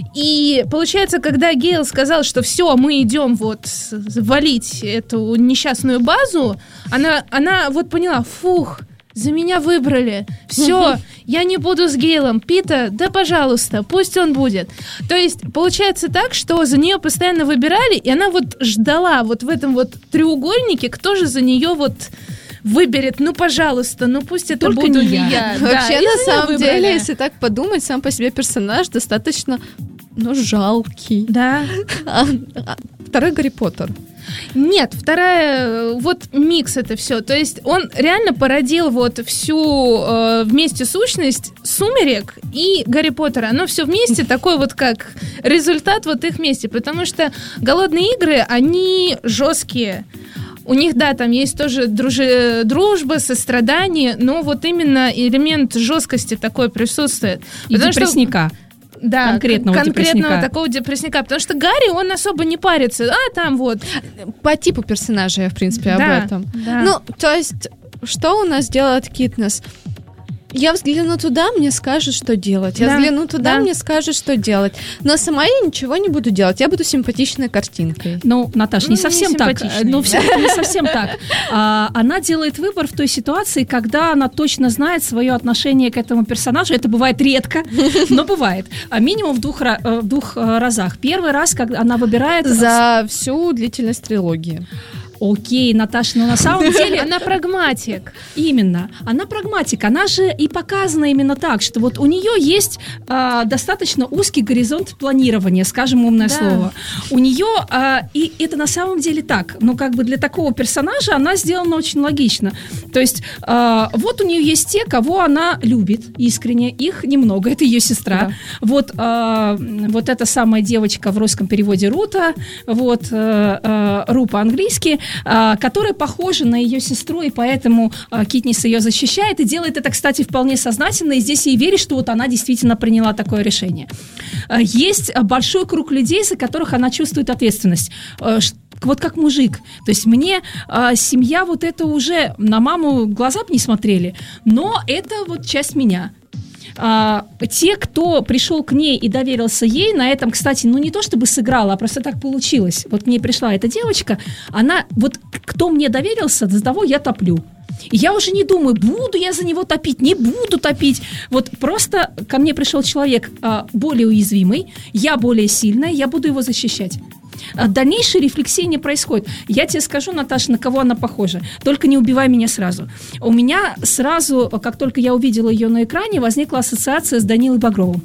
И получается, когда Гейл сказал, что все, мы идем вот валить эту несчастную базу, она, она вот поняла, фух, за меня выбрали. Все, я не буду с Гейлом. Пита, да пожалуйста, пусть он будет. То есть получается так, что за нее постоянно выбирали, и она вот ждала вот в этом вот треугольнике, кто же за нее вот выберет, ну пожалуйста, ну пусть это только буду не не я. я. Вообще, да, на самом деле, если так подумать, сам по себе персонаж достаточно, ну, жалкий. Да. А, а, второй Гарри Поттер. Нет, вторая, вот микс это все. То есть он реально породил вот всю э, вместе сущность Сумерек и Гарри Поттера. Оно все вместе такой вот как результат вот их вместе. Потому что «Голодные игры», они жесткие. У них, да, там есть тоже дружи, дружба, сострадание, но вот именно элемент жесткости такой присутствует. И депрессника. Что... Да, конкретного, конкретного депрессника. такого депрессника. Потому что Гарри, он особо не парится. А, там вот. По типу персонажа я, в принципе, да, об этом. Да. Ну, то есть, что у нас делает Китнис? Я взгляну туда, мне скажут, что делать. Я Да, взгляну туда, да. мне скажут, что делать. Но сама я ничего не буду делать. Я буду симпатичной картинкой. Ну, Наташ, не Ну, совсем не так. симпатичный. Ну, все не совсем так. А, она делает выбор в той ситуации, когда она точно знает свое отношение к этому персонажу. Это бывает редко, но бывает. А минимум в двух, ра- э, в двух э, разах. Первый раз, когда она выбирает... За всю длительность трилогии. Окей, Наташа, но на самом деле... Она прагматик. Именно. Она прагматик. Она же и показана именно так, что вот у нее есть а, достаточно узкий горизонт планирования, скажем умное Да. слово. У нее, а, и это на самом деле так, но как бы для такого персонажа она сделана очень логично. То есть а, вот у нее есть те, кого она любит искренне, их немного, это ее сестра. Да. Вот, а, вот эта самая девочка в русском переводе Рута, вот, а, а, Ру по-английски, а, которая похожа на ее сестру, и поэтому а, Китнис ее защищает, и делает это, кстати, вполне сознательно, и здесь ей верит, что вот она действительно приняла такое решение. А, есть большой круг людей, за которых она чувствует ответственность. А, ш- вот как мужик. То есть мне а, семья вот это уже на маму глаза бы не смотрели, но это вот часть меня. А, те, кто пришел к ней и доверился ей, на этом, кстати, ну не то чтобы сыграла, а просто так получилось. Вот к ней пришла эта девочка, она, вот кто мне доверился, за того я топлю. И я уже не думаю, буду я за него топить, не буду топить. Вот просто ко мне пришел человек а, более уязвимый, я более сильная, я буду его защищать. А дальнейшей рефлексии не происходит. Я тебе скажу, Наташа, на кого она похожа. Только не убивай меня сразу. У меня сразу, как только я увидела ее на экране, возникла ассоциация с Данилой Багровым.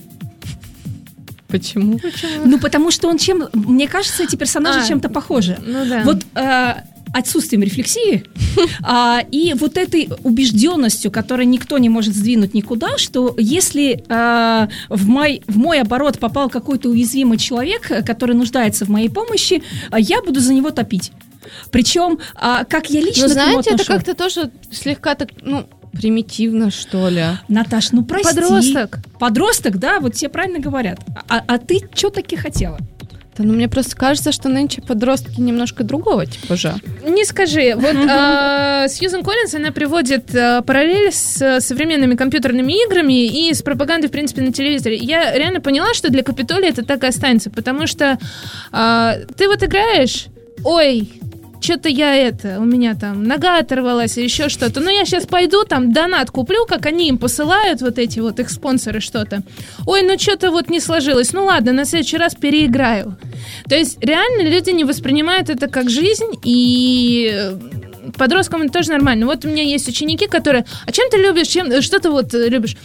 Почему? Ну, потому что он чем... Мне кажется, эти персонажи А, чем-то похожи. Ну да. Вот э, отсутствием рефлексии а, и вот этой убежденностью, которую никто не может сдвинуть никуда, что если а, в, мой, в мой оборот попал какой-то уязвимый человек, который нуждается в моей помощи, а, я буду за него топить. Причем, а, как я лично Ну, к нему знаете, это отношусь. как-то тоже слегка так, ну, примитивно, что ли. Наташ, ну прости. Подросток. Подросток, да, вот все правильно говорят. А, а ты что таки хотела? Да, ну, мне просто кажется, что нынче подростки немножко другого типа же. Не скажи. Вот э, Сьюзен Коллинс, она приводит э, параллель с современными компьютерными играми и с пропагандой, в принципе, на телевизоре. Я реально поняла, что для Капитолия это так и останется, потому что э, ты вот играешь, ой, что-то я это, у меня там нога оторвалась или еще что-то. Ну, я сейчас пойду там донат куплю, как они им посылают, вот эти вот их спонсоры что-то. Ой, ну что-то вот не сложилось. Ну ладно, на следующий раз переиграю. То есть реально люди не воспринимают это как жизнь, и подросткам это тоже нормально. Вот у меня есть ученики, которые... А чем ты любишь? Чем... Что ты вот любишь?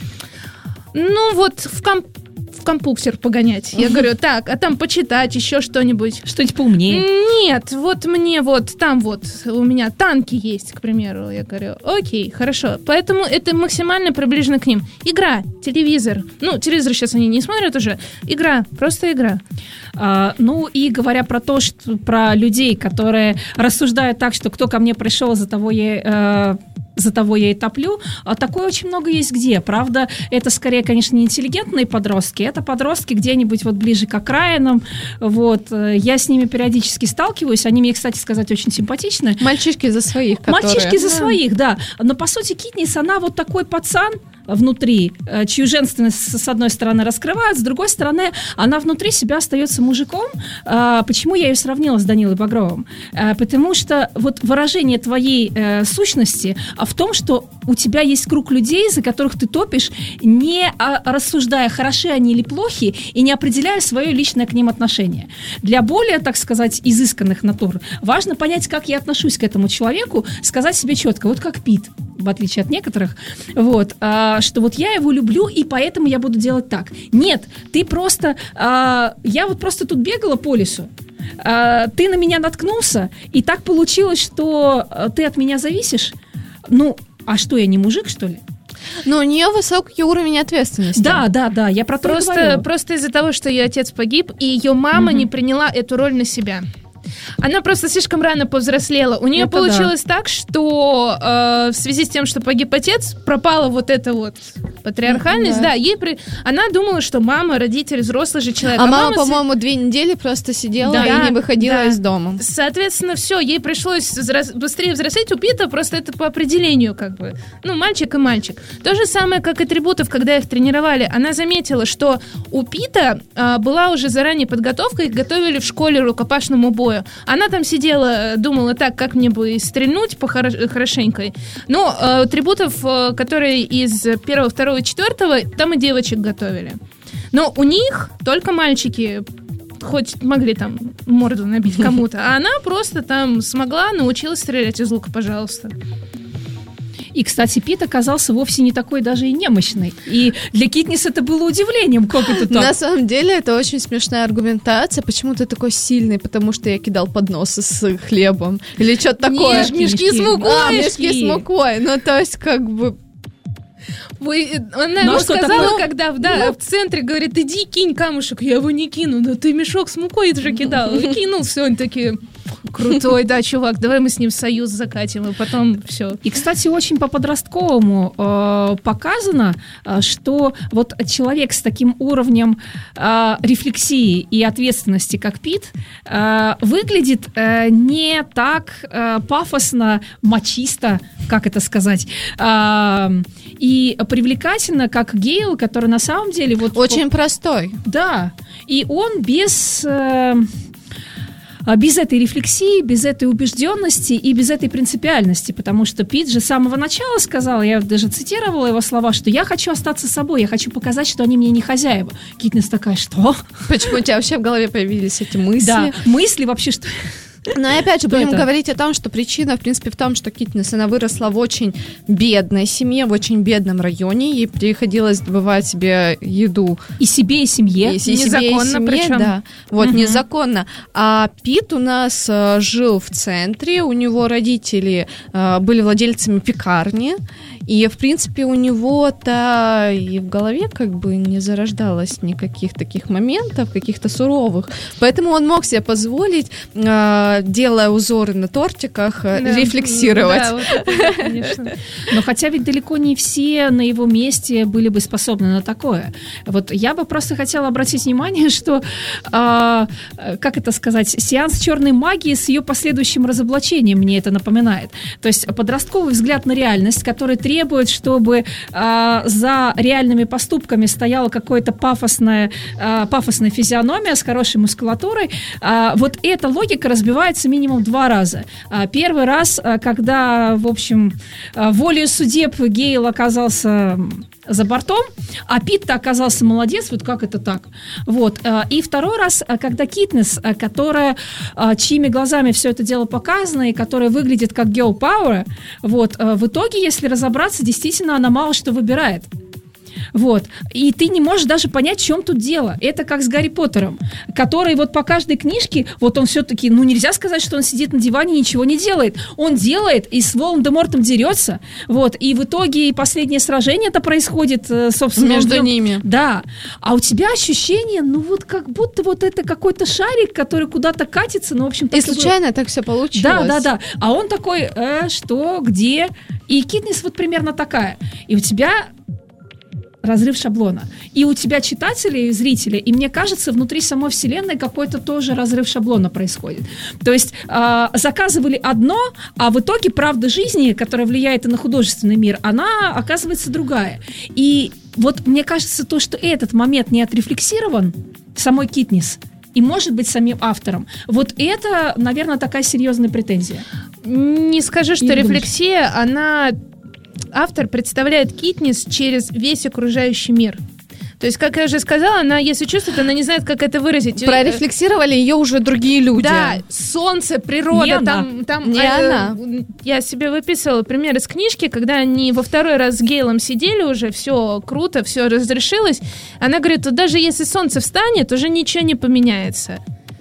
Ну вот в комп... в компьютер погонять. Я говорю, так, а там почитать еще что-нибудь. Что-нибудь поумнее. Нет, вот мне вот там вот у меня танки есть, к примеру. Я говорю, окей, хорошо. Поэтому это максимально приближено к ним. Игра, телевизор. Ну, телевизор сейчас они не смотрят уже. Игра, просто игра. А, ну и говоря про то, что про людей, которые рассуждают так, что кто ко мне пришел, за того я... Э, за того я и топлю. А такое очень много есть где. Правда, это скорее, конечно, не интеллигентные подростки, это подростки где-нибудь вот ближе к окраинам. Вот. Я с ними периодически сталкиваюсь. Они мне, кстати сказать, очень симпатичны. Мальчишки за своих, которые... Мальчишки за Да. своих, да. Но, по сути, Китнис, она вот такой пацан внутри, э, чью женственность с одной стороны раскрывает, с другой стороны она внутри себя остается мужиком. Э, почему я ее сравнила с Данилой Багровым? Э, потому что вот выражение твоей э, сущности а в том, что у тебя есть круг людей, за которых ты топишь, не а, рассуждая, хороши они или плохи, и не определяя свое личное к ним отношение. Для более, так сказать, изысканных натур важно понять, как я отношусь к этому человеку, сказать себе четко, вот как Пит, в отличие от некоторых, вот, а, что вот я его люблю, и поэтому я буду делать так. Нет, ты просто... А, я вот просто тут бегала по лесу, а, ты на меня наткнулся, и так получилось, что ты от меня зависишь. Ну, а что, я не мужик, что ли? Но у нее высокий уровень ответственности. Да, да, да, я про то и Просто, говорю. просто из-за того, что ее отец погиб, и ее мама Мгм. не приняла эту роль на себя. Она просто слишком рано повзрослела. У нее Это получилось так, что э, в связи с тем, что погиб отец, пропала вот эта вот Патриархальность, mm-hmm, да. да, ей при... она думала, что мама, родитель, взрослый же человек. А, а мама, мама, по-моему, две недели просто сидела да, и не выходила да. из дома. Соответственно, все, ей пришлось взрос... быстрее взрослеть. У Пита просто это по определению как бы, ну, мальчик и мальчик. То же самое, как и Трибутов, когда их тренировали. Она заметила, что у Пита а, была уже заранее подготовка, их готовили в школе рукопашному бою. Она там сидела, думала так, как мне бы стрельнуть по-хорошенько. Но а, Трибутов, а, который из первого, второго и четвертого, там и девочек готовили. Но у них только мальчики хоть могли там морду набить кому-то, а она просто там смогла, научилась стрелять из лука, пожалуйста. И, кстати, Пит оказался вовсе не такой даже и немощный. И для Китнис это было удивлением, как это так. На самом деле, это очень смешная аргументация. Почему ты такой сильный? Потому что я кидал подносы с хлебом. Или что-то такое. Нет, мешки, мешки с мукой. А, мешки с мукой. Ну, то есть, как бы... Вы, она ему сказала, когда да, ну, в центре говорит, иди кинь камушек, я его не кину, но ты мешок с мукой уже кидал, и кинул, все, они такие, крутой, да, чувак, давай мы с ним союз закатим, и потом все. И, кстати, очень по-подростковому э, показано, э, что вот человек с таким уровнем э, рефлексии и ответственности, как Пит, э, выглядит э, не так э, пафосно, мачисто, как это сказать, э, и привлекательно, как Гейл, который на самом деле... вот очень по... простой. Да, и он без... Э, без этой рефлексии, без этой убежденности и без этой принципиальности, потому что Пит же с самого начала сказал, я даже цитировала его слова, что я хочу остаться собой, я хочу показать, что они мне не хозяева. Китнис такая, что? Почему у тебя вообще в голове появились эти мысли? Да, мысли вообще, что... Но и опять же, будем это? говорить о том, что причина, в принципе, в том, что Китнис, она выросла в очень бедной семье, в очень бедном районе, ей приходилось добывать себе еду. И себе, и семье. И, и незаконно, себе, и семье, причем. Да. Вот, угу. незаконно. А Пит у нас а, жил в центре, у него родители а, были владельцами пекарни, и, в принципе, у него-то и в голове как бы не зарождалось никаких таких моментов, каких-то суровых. Поэтому он мог себе позволить, э, делая узоры на тортиках, да. рефлексировать. Да, вот это, конечно. Но хотя ведь далеко не все на его месте были бы способны на такое. Вот я бы просто хотела обратить внимание, что, э, как это сказать, сеанс черной магии с ее последующим разоблачением мне это напоминает. То есть подростковый взгляд на реальность, который требует требует, чтобы э, за реальными поступками стояла какая-то пафосная, э, пафосная физиономия с хорошей мускулатурой. Э, вот эта логика разбивается минимум два раза. Э, первый раз, э, когда, в общем, э, волею судеб Гейл оказался за бортом, а Пит-то оказался молодец, вот как это так? Вот. И второй раз, когда Китнис, которая, чьими глазами все это дело показано, и которая выглядит как girl power, вот, в итоге, если разобраться, действительно, она мало что выбирает. Вот. И ты не можешь даже понять, в чем тут дело. Это как с Гарри Поттером, который вот по каждой книжке, вот он все-таки, ну нельзя сказать, что он сидит на диване и ничего не делает. Он делает и с Волан-де-Мортом дерется. Вот. И в итоге последнее сражение-то происходит, собственно, между он... ними. Да. А у тебя ощущение, ну вот как будто вот это какой-то шарик, который куда-то катится, ну в общем. И случайно было... так все получилось. Да, да, да. А он такой, э, что, где? И Китнис вот примерно такая. И у тебя разрыв шаблона. И у тебя читатели и зрители, и мне кажется, внутри самой вселенной какой-то тоже разрыв шаблона происходит. То есть э, заказывали одно, а в итоге правда жизни, которая влияет и на художественный мир, она оказывается другая. И вот мне кажется, то, что этот момент не отрефлексирован самой Китнис, и, может быть, самим автором. Вот это, наверное, такая серьезная претензия. Не скажу, что не рефлексия, думаешь? Она... Автор представляет Китнис через весь окружающий мир. То есть, как я уже сказала, она, если чувствует, она не знает, как это выразить. Прорефлексировали ее уже другие люди. Да, солнце, природа. Не там, она. Там, не а, она. Я себе выписывала пример из книжки, когда они во второй раз с Гейлом сидели уже, все круто, все разрешилось. Она говорит, вот даже если солнце встанет, уже ничего не поменяется.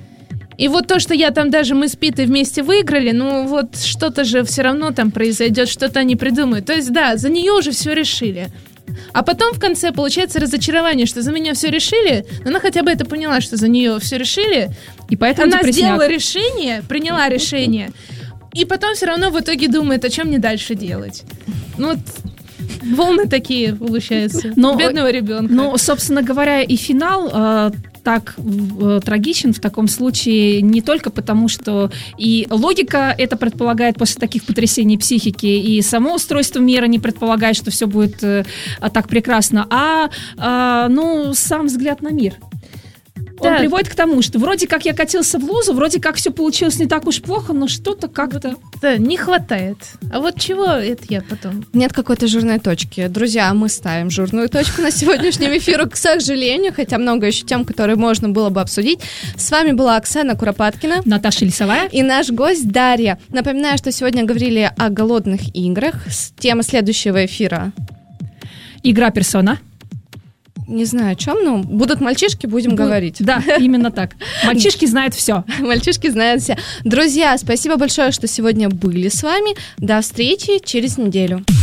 И вот то, что я там даже, мы с Питой вместе выиграли, ну вот что-то же все равно там произойдет, что-то они придумают. То есть да, за нее уже все решили. А потом в конце получается разочарование, что за меня все решили, но она хотя бы это поняла, что за нее все решили. И поэтому она депрессняк. сделала решение, приняла решение. И потом все равно в итоге думает, а что мне дальше делать. Ну вот... волны такие, получается. Но, Бедного ребенка. Ну, собственно говоря, и финал э, так э, трагичен в таком случае не только потому, что и логика это предполагает после таких потрясений психики, и само устройство мира не предполагает, что все будет э, так прекрасно, а э, ну, сам взгляд на мир. Он да. приводит к тому, что вроде как я катился в лузу, вроде как все получилось не так уж плохо, но что-то как-то... Да, не хватает. А вот чего, это я потом. Нет какой-то жирной точки. Друзья, мы ставим жирную точку на сегодняшнем эфире, к сожалению, хотя много еще тем, которые можно было бы обсудить. С вами была Оксана Куропаткина, Наташа Лисовая и наш гость Дарья. Напоминаю, что сегодня говорили о голодных играх. Тема следующего эфира. Игра персона. Не знаю, о чем, но будут мальчишки, будем Бу- говорить. Да, именно так. Мальчишки знают все. Мальчишки знают все. Друзья, спасибо большое, что сегодня были с вами. До встречи через неделю.